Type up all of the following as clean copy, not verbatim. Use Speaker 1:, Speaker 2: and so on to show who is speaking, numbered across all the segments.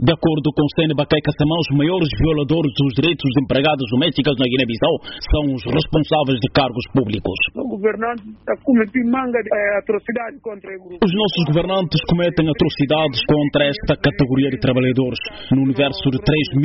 Speaker 1: De acordo com Sene Bakai Kassamã, os maiores violadores dos direitos de empregadas domésticas na Guiné-Bissau são os responsáveis de cargos públicos.
Speaker 2: O governante está cometendo manga de atrocidade contra o grupo.
Speaker 1: Os nossos governantes cometem atrocidades contra esta categoria de trabalhadores. No universo de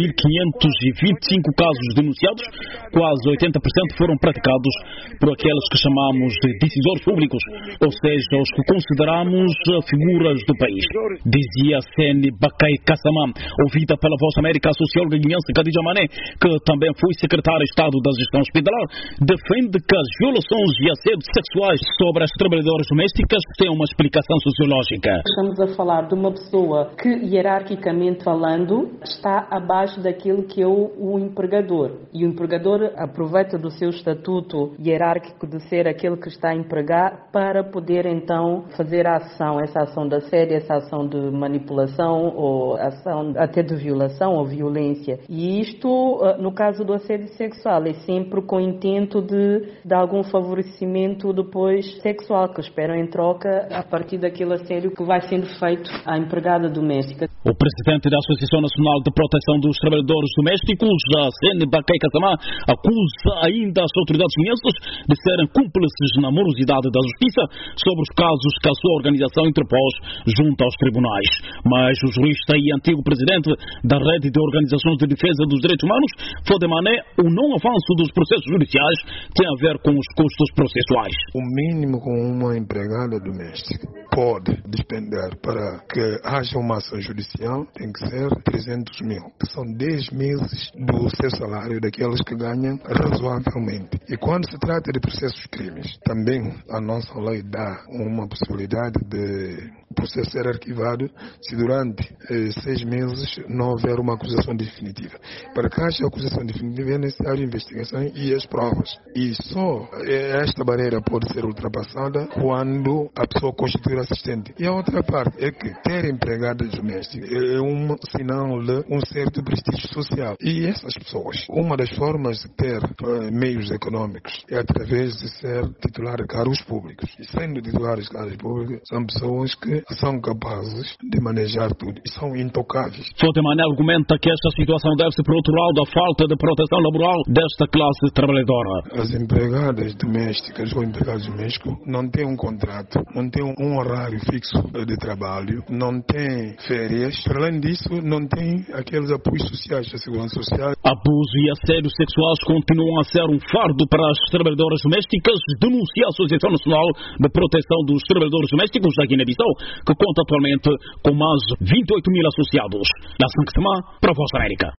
Speaker 1: 3.525 casos denunciados, quase 80% foram praticados por aqueles que chamamos de decisores públicos, ou seja, os que consideramos figuras do país. Dizia Sene Bakai Kassamã, ouvida pela Voz América, a socióloga guineense Khadija Mané, que também foi secretária de Estado da Gestão Hospitalar, defende que as violações e assédios sexuais sobre as trabalhadoras domésticas têm uma explicação sociológica.
Speaker 3: Estamos a falar de uma pessoa que, hierarquicamente falando, está abaixo daquilo que é o empregador. E o empregador aproveita do seu estatuto hierárquico de ser aquele que está a empregar para poder, então, fazer a ação, essa ação de assédio, essa ação de manipulação ou ação até de violação ou violência. E isto, no caso do assédio sexual, é sempre com o intento de algum favorecimento depois sexual, que esperam em troca a partir daquele assédio que vai sendo feito à empregada doméstica.
Speaker 1: O presidente da Associação Nacional de Proteção dos Trabalhadores Domésticos, Sene Bakai Kassamã, acusa ainda as autoridades guineenses de serem cúmplices na morosidade da justiça sobre os casos que a sua organização interpôs junto aos tribunais. Mas o jurista e antigo presidente da Rede de Organizações de Defesa dos Direitos Humanos, Fode Mané, o não avanço dos processos judiciais tem a ver com os custos processuais.
Speaker 4: O mínimo que uma empregada doméstica pode despender para que haja uma ação judicial tem que ser 300 mil, que são 10 meses do seu salário daqueles que ganham razoavelmente. E quando se trata de processos crimes, também a nossa lei dá uma possibilidade de o processo ser arquivado se durante 6 meses não houver uma acusação definitiva. Para que haja acusação definitiva é necessário investigação e as provas. E só esta barreira pode ser ultrapassada quando a pessoa constitui assistente. E a outra parte é que ter empregada doméstica é um sinal de um certo prestígio social. E essas pessoas, uma das formas de ter meios econômicos é através de ser titular de cargos públicos. E sendo titulares de cargos públicos, são pessoas que são capazes de manejar tudo e são intocáveis.
Speaker 1: Fode Mané argumenta que esta situação deve-se, por outro lado, à falta de proteção laboral desta classe trabalhadora.
Speaker 4: As empregadas domésticas ou empregados domésticos não têm um contrato, não têm um horário fixo de trabalho, não têm férias. Para além disso, não têm aqueles apoios sociais da segurança social.
Speaker 1: Abuso e assédio sexuais continuam a ser um fardo para as trabalhadoras domésticas, denuncia a Associação Nacional de Proteção dos Trabalhadores Domésticos da Guiné-Bissau, que conta atualmente com mais 28 mil associados. Nassan Kassamã, para a Voz América.